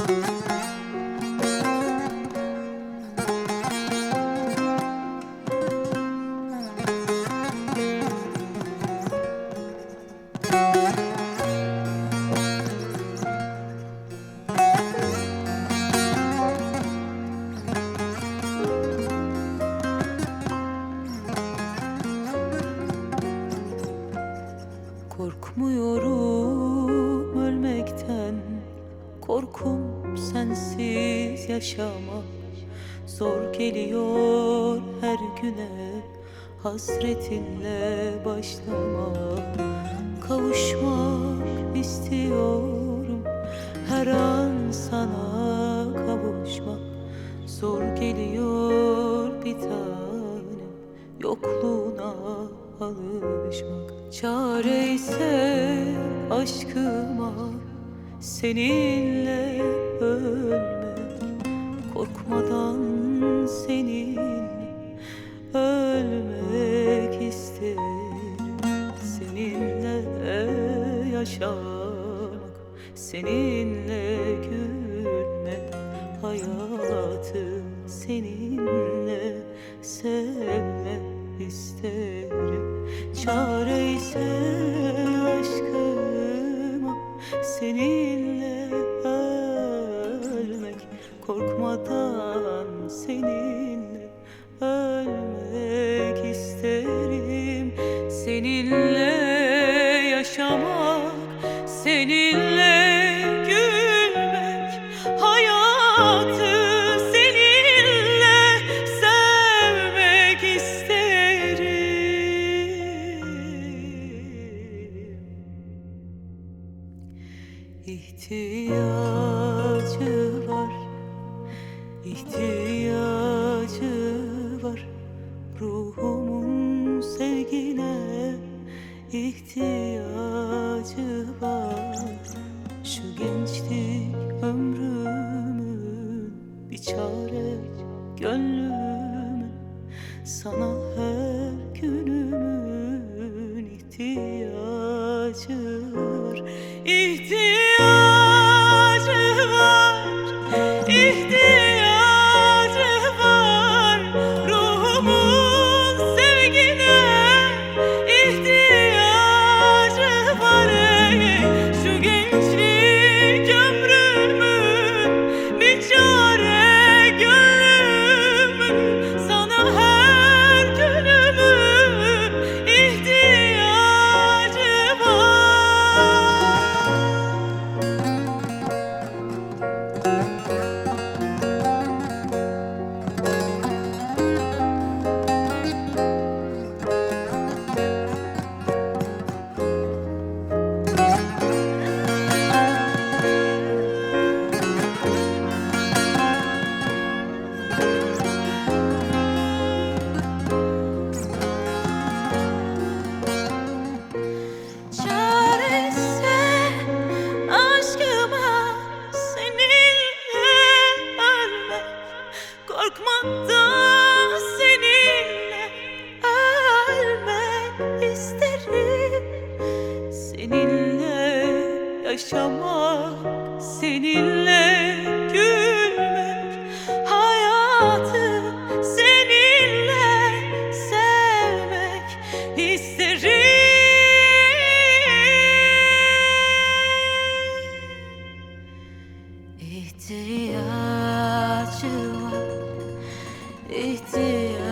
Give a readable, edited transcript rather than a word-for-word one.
Korkmuyorum ölmekten, korkum sensiz yaşamak. Zor geliyor her güne, hasretinle başlamak. Kavuşmak istiyorum, her an sana kavuşmak. Zor geliyor bir tanem, yokluğuna alışmak. Çare ise aşkıma seninle ölmek. Korkmadan seninle ölmek isterim. Seninle yaşamak, seninle gülmek. Hayatı seninle sevmek isterim. Çare ise aşkıma seninle ölmek. Korkmadan seninle ölmek isterim. Seninle yaşamak, seninle gülmek. Hayatı seninle sevmek isterim. İhtiyacı var, ihtiyacı var. Ruhumun sevgine ihtiyacı var. Şu gençlik ömrümün bir çare, gönlümün sana her günümün ihtiyacı var. İhtiyacı var, ihtiyacı var. Ruhumun sevgine ihtiyacı var. Şu gençlik ömrümün bir çare, gönlümün sana her günümün ihtiyacı var. Çaresi aşkıma seninle ölmek. Korkmadan seninle ölmek isterim. Seninle yaşamak, seninle gülmek. Hayatı seninle sevmek isterim. İhtiyacı var, ihtiyacı